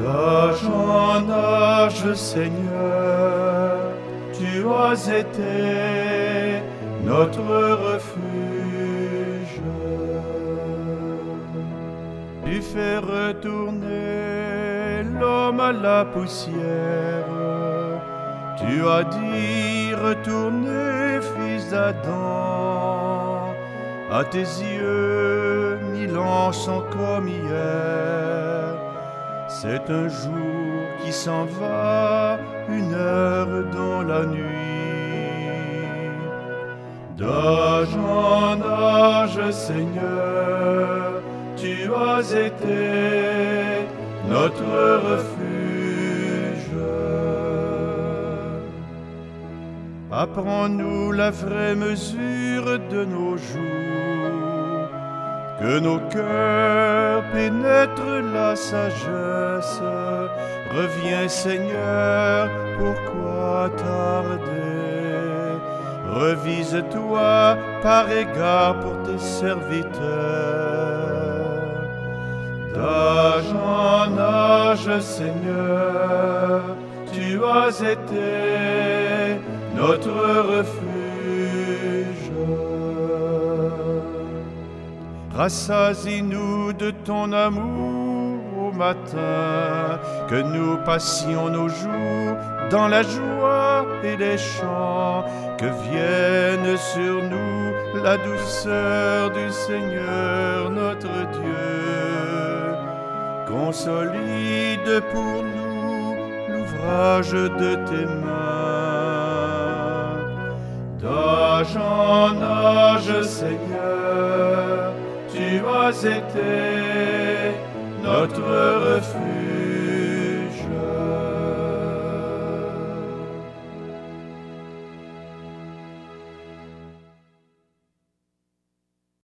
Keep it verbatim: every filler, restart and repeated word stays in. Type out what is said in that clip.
D'âge en âge, Seigneur, tu as été notre refuge. Tu fais retourner l'homme à la poussière. Tu as dit, retournez, fils d'Adam. À tes yeux, mille ans sont comme hier. C'est un jour qui s'en va, une heure dans la nuit. D'âge en âge, Seigneur, tu as été notre refuge. Apprends-nous la vraie mesure de nos jours, que nos cœurs pénètrent la sagesse. Reviens, Seigneur, pourquoi tarder? Revise-toi par égard pour tes serviteurs. D'âge en âge, Seigneur, tu as été notre refuge. Rassasie-nous de ton amour au matin, que nous passions nos jours dans la joie et les chants, que vienne sur nous la douceur du Seigneur notre Dieu. Consolide pour nous l'ouvrage de tes mains. D'âge en âge, Seigneur, tu as été notre refuge.